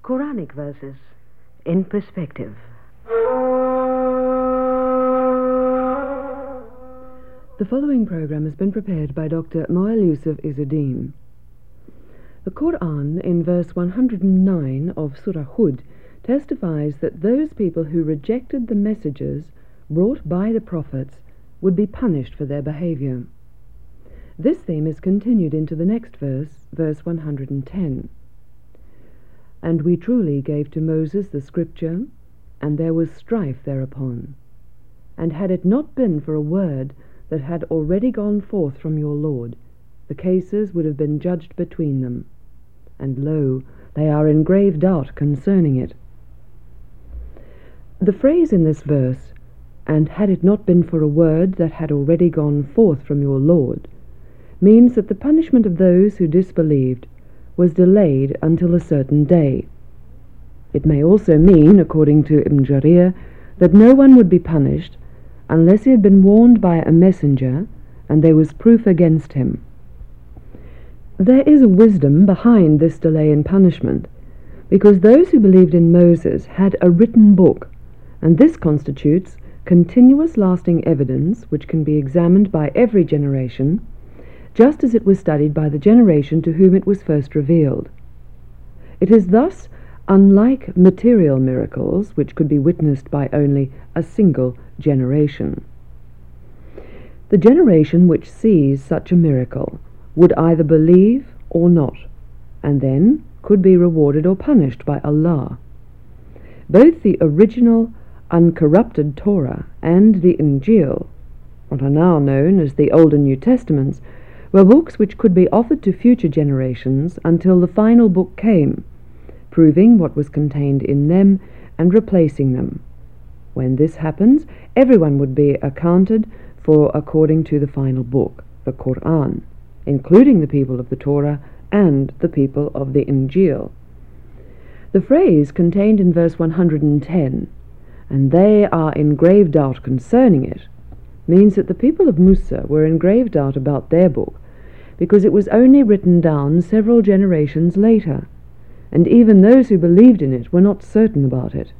Quranic verses in perspective. The following program has been prepared by Dr. Moel Yusuf Izzeddin. The Quran, in verse 109 of Surah Hud, testifies that those people who rejected the messages brought by the prophets would be punished for their behavior. This theme is continued into the next verse, verse 110. And we truly gave to Moses the scripture, and there was strife thereupon. And had it not been for a word that had already gone forth from your Lord, the cases would have been judged between them. And lo, they are in grave doubt concerning it. The phrase in this verse, and had it not been for a word that had already gone forth from your Lord, means that the punishment of those who disbelieved was delayed until a certain day. It may also mean, according to Ibn Jarir, that no one would be punished unless he had been warned by a messenger and there was proof against him. There is a wisdom behind this delay in punishment, because those who believed in Moses had a written book, and this constitutes continuous lasting evidence which can be examined by every generation, just as it was studied by the generation to whom it was first revealed. It is thus unlike material miracles, which could be witnessed by only a single generation. The generation which sees such a miracle would either believe or not, and then could be rewarded or punished by Allah. Both the original uncorrupted Torah and the Injil, what are now known as the Old and New Testaments, were books which could be offered to future generations until the final book came, proving what was contained in them and replacing them. When this happens, everyone would be accounted for according to the final book, the Quran, including the people of the Torah and the people of the Injil. The phrase contained in verse 110, and they are in grave doubt concerning it, means that the people of Musa were in grave doubt about their book, because it was only written down several generations later, and even those who believed in it were not certain about it.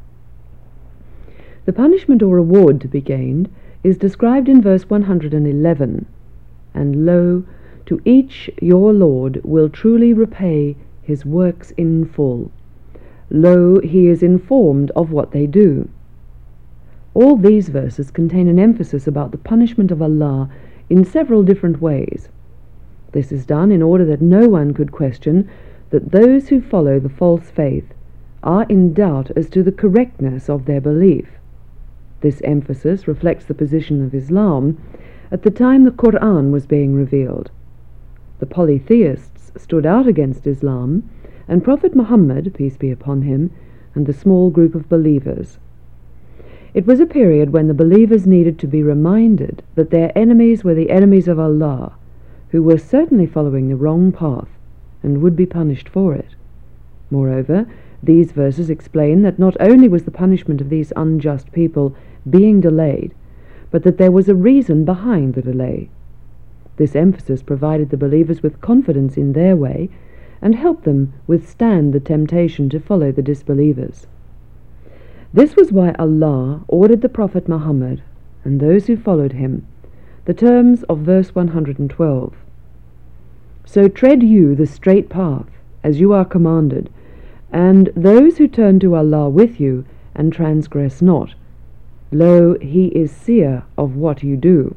The punishment or reward to be gained is described in verse 111, and lo, to each your Lord will truly repay his works in full. Lo, he is informed of what they do. All these verses contain an emphasis about the punishment of Allah in several different ways. This is done in order that no one could question that those who follow the false faith are in doubt as to the correctness of their belief. This emphasis reflects the position of Islam at the time the Quran was being revealed. The polytheists stood out against Islam and Prophet Muhammad, peace be upon him, and the small group of believers. It was a period when the believers needed to be reminded that their enemies were the enemies of Allah, who were certainly following the wrong path and would be punished for it. Moreover, these verses explain that not only was the punishment of these unjust people being delayed, but that there was a reason behind the delay. This emphasis provided the believers with confidence in their way and helped them withstand the temptation to follow the disbelievers. This was why Allah ordered the Prophet Muhammad and those who followed him the terms of verse 112. So tread you the straight path, as you are commanded, and those who turn to Allah with you and transgress not. Lo, he is seer of what you do.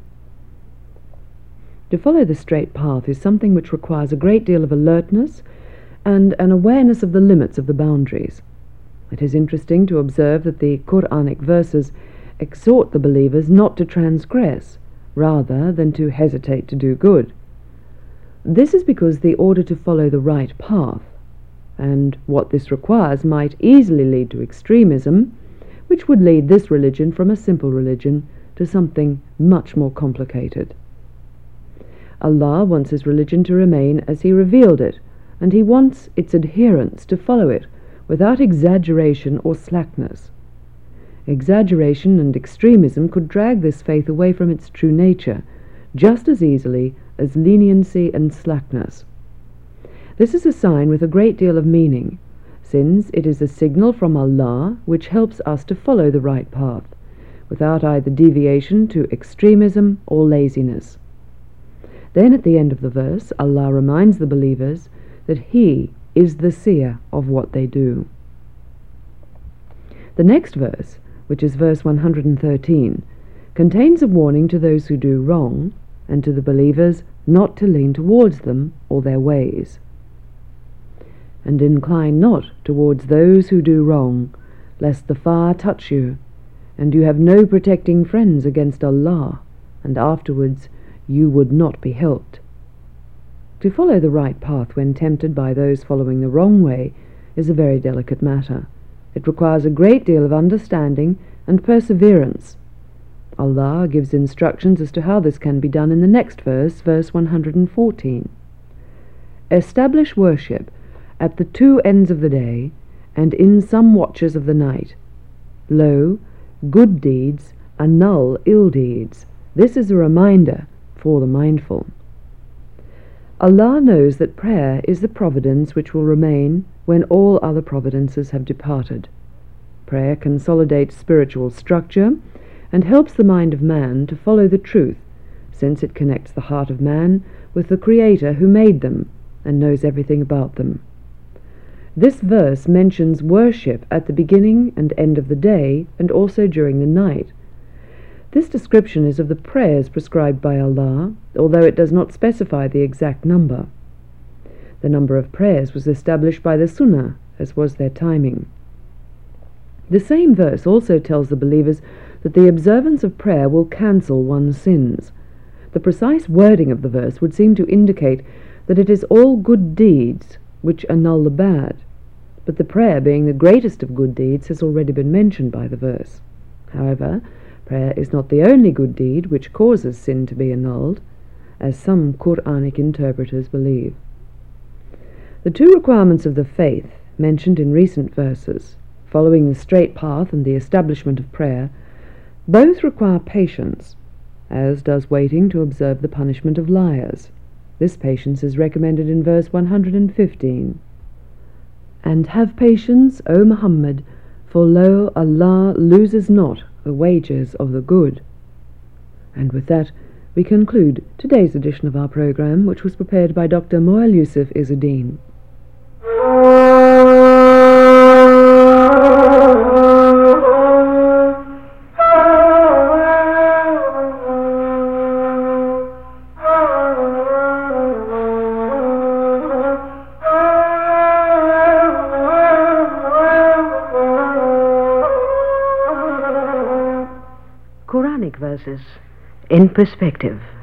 To follow the straight path is something which requires a great deal of alertness and an awareness of the limits of the boundaries. It is interesting to observe that the Quranic verses exhort the believers not to transgress, rather than to hesitate to do good. This is because the order to follow the right path, and what this requires, might easily lead to extremism, which would lead this religion from a simple religion to something much more complicated. Allah wants his religion to remain as he revealed it, and he wants its adherents to follow it without exaggeration or slackness. Exaggeration and extremism could drag this faith away from its true nature, just as easily as leniency and slackness. This is a sign with a great deal of meaning, since it is a signal from Allah which helps us to follow the right path, without either deviation to extremism or laziness. Then at the end of the verse, Allah reminds the believers that He is the seer of what they do. The next verse, which is verse 113, contains a warning to those who do wrong, and to the believers not to lean towards them or their ways. And incline not towards those who do wrong, lest the fire touch you, and you have no protecting friends against Allah, and afterwards you would not be helped. To follow the right path when tempted by those following the wrong way is a very delicate matter. It requires a great deal of understanding and perseverance. Allah gives instructions as to how this can be done in the next verse, verse 114. Establish worship at the two ends of the day, and in some watches of the night. Lo, good deeds annul ill deeds. This is a reminder for the mindful. Allah knows that prayer is the providence which will remain when all other providences have departed. Prayer consolidates spiritual structure and helps the mind of man to follow the truth, since it connects the heart of man with the Creator who made them and knows everything about them. This verse mentions worship at the beginning and end of the day, and also during the night. This description is of the prayers prescribed by Allah, although it does not specify the exact number. The number of prayers was established by the Sunnah, as was their timing. The same verse also tells the believers that the observance of prayer will cancel one's sins. The precise wording of the verse would seem to indicate that it is all good deeds which annul the bad, but the prayer being the greatest of good deeds has already been mentioned by the verse. However, prayer is not the only good deed which causes sin to be annulled, as some Qur'anic interpreters believe. The two requirements of the faith mentioned in recent verses, following the straight path and the establishment of prayer, both require patience, as does waiting to observe the punishment of liars. This patience is recommended in verse 115. And have patience, O Muhammad, for lo, Allah loses not the wages of the good. And with that, we conclude today's edition of our program, which was prepared by Dr. Moel Yusuf Izzuddin. Quranic verses in perspective.